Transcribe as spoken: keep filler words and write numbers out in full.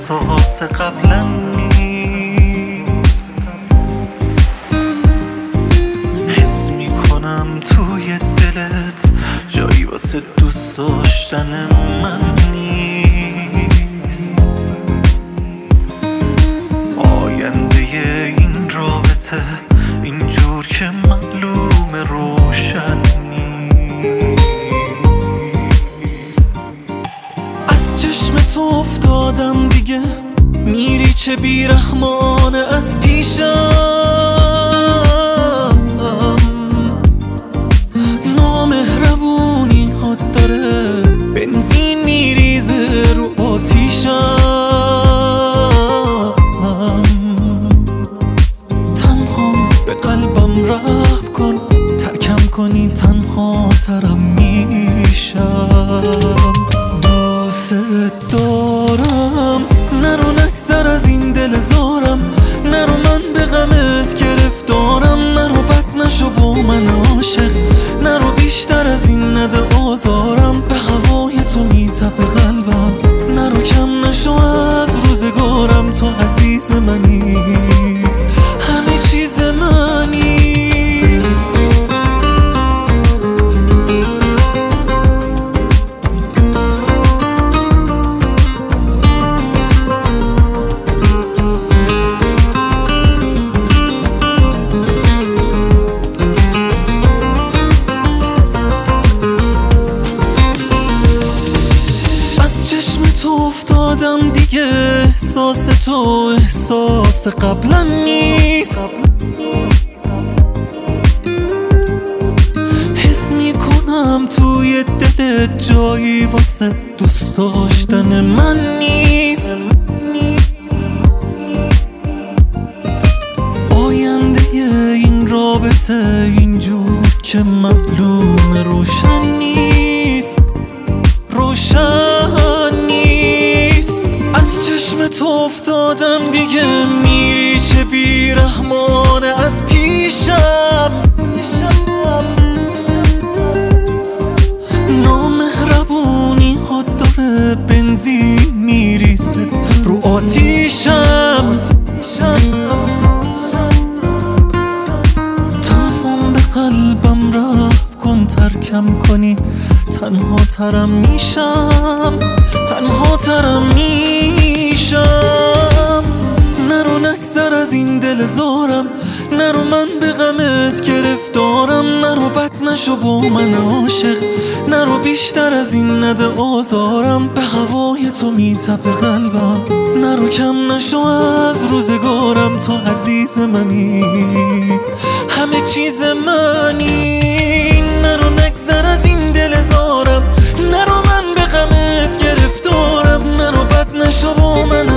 احساس قبلا نیست. حس میکنم توی دلت جایی واسه دوست داشتن من نیست. آینده این رابطه اینجور که معلوم روشن نیست. از چشم تو افتادم دیگه، میری چه بیرحمانه از پیشم. نامهربونی ها داره بنزین میریزه رو آتیشم. تنها به قلبم رحم کن، ترکم کنی تنها ترم میشم. دوست دارم، نرو نگذر از این دل زارم، نرو من به غمت گرفتارم، نرو بد نشو با من عاشق، نرو بیشتر از این نده آزارم. به هوای تو میتپه قلبم، نرو کم نشو از روزگارم. تو عزیز منی، همه چیز منی. تو افتادم دیگه، احساس تو احساس قبلا نیست. حس میکنم توی دلت جایی واسه دوست داشتن من نیست. آینده این رابطه اینجور که معلوم روشن نیست، روشن نیست. از چشم تو افتادم دیگه، میری چه بیرحمانه از پیشم. نامهربونی ها داره بنزین میریزه رو آتیشم. تنها به قلبم رحم کن، ترکم کنی تنها ترم میشم، تنها ترم میشم. نرو نگذر از این دل زارم، نرو من به غمت گرفتارم، نرو بد نشو با من عاشق، نرو بیشتر از این نده آزارم. به هوای تو میتپه قلبم، نرو کم نشو از روزگارم. تو عزیز منی، همه چیز منی. نرو نگذر از این دل زارم، نرو من به غمت گرفتارم، نرو بد نشو با من